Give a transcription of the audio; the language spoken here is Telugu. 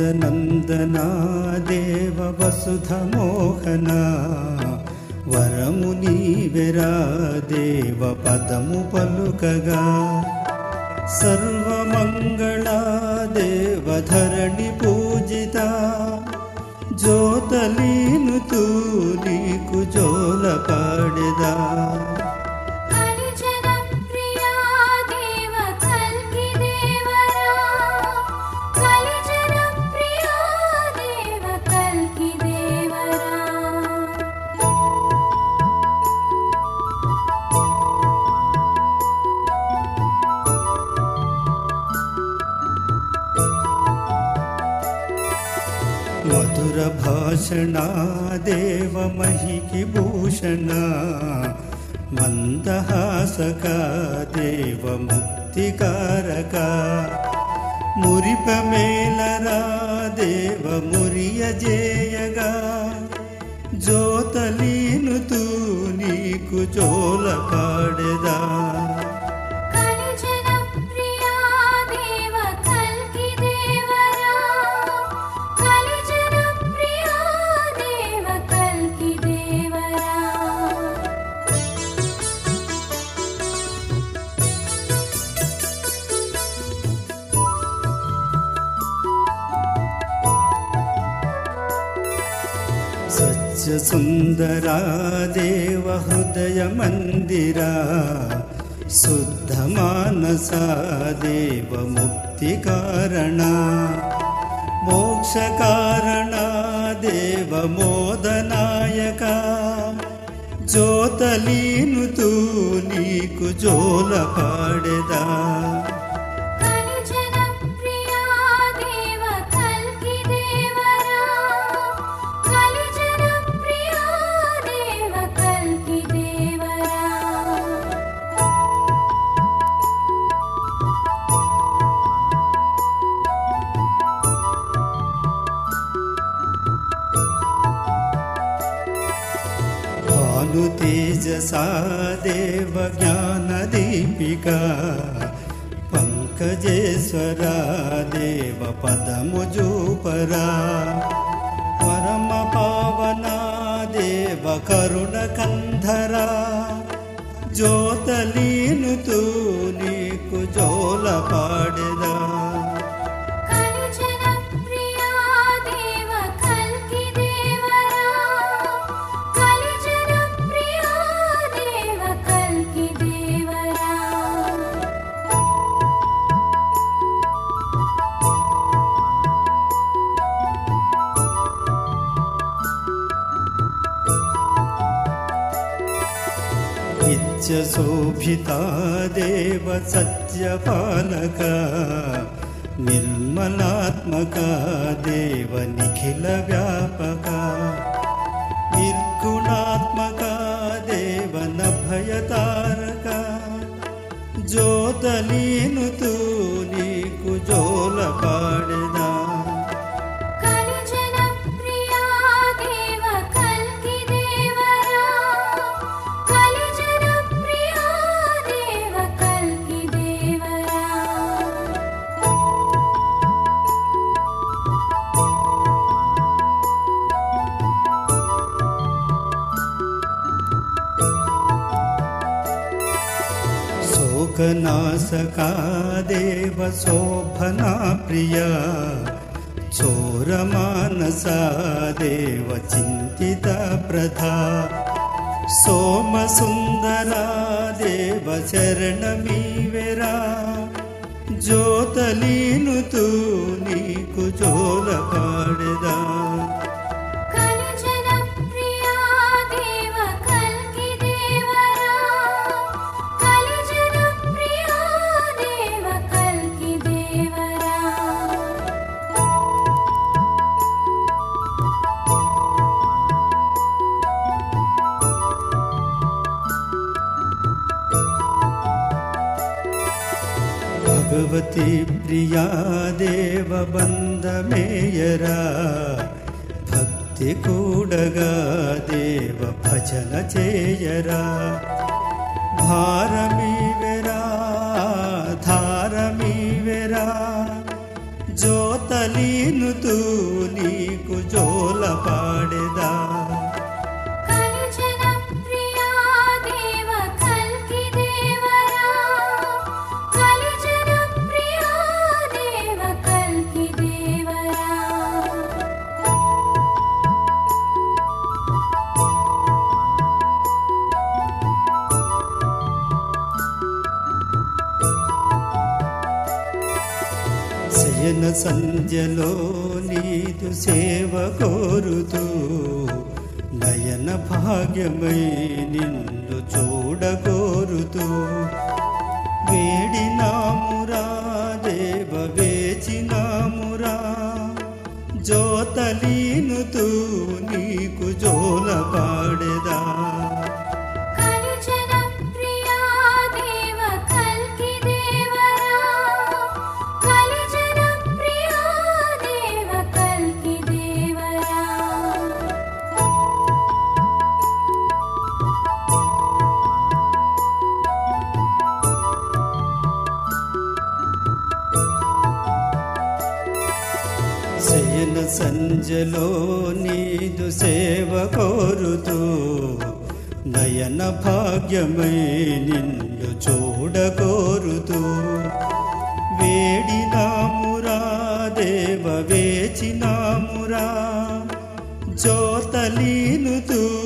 నందనా దేవ వసుధ మోహన వరము నీవెరా దేవ పదము పలుకగా సర్వమంగళ దేవ ధరణి పూజిత జ్యోతలీనుతూ నీకు జోల పాడెదా మధుర భాషణ దేవ మహికి భూషణ మందహాసక దేవ ముక్తికారక మురిపమేలరా దేవ మురియజేయగా జ్యోతలీనుతూ నీకు జోల పాడెదా సత్య సుందరా దేవ హృదయ మందిరా శుద్ధ మానస దేవ ముక్తి కారణ మోక్ష కారణ దేవ మోదనాయక జ్యోతలీనుతూ నీకు జోల పాడెదా తేజసా దేవ జ్ఞాన దీపికా పంకజేశ్వరా దేవ పదము జూపరా పరమ పావనా దేవ కరుణ కంధరా జ్యోతలీనుతూ నీకు జోల పాడెదా శోభితా దేవ సత్యపాలక నిర్మలాత్మక దేవ నిఖిల వ్యాపక నిర్గుణాత్మక దేవ నభయతారక జ్యోతలీనుతూ నీకు జోల పాడెదా శోకనాశకా దేవ శోభనా ప్రియా చోరమానసా దేవ చింతిత ప్రధా సోమసుందరా దేవ శరణమీవెరా జ్యోతలీనుతూ నీకు జోల పాడెదా భగవతి ప్రియా దేవ బంధమేయరా భక్తి కూడగా దేవ భజన చేయరా భారమీవెరా ధారమీవెరా జ్యోతలి జోతలీనుతూ నీకు జోల పాడెదా శయన సంధ్యలో నీదు సేవ కోరుతూ నయన భాగ్యమై నిన్ను చూడగోరుతూ వేడినామురా దేవ వేచినామురా జోతలీనుతూ నీకు జోల పాడెదా శయన సంజలో నీదు సేవ కోరుతూ నయన భాగ్యమై నిన్ను చూడగోరుతూ వేడినామురా దేవ వేచినామురా జోతలీనుతూ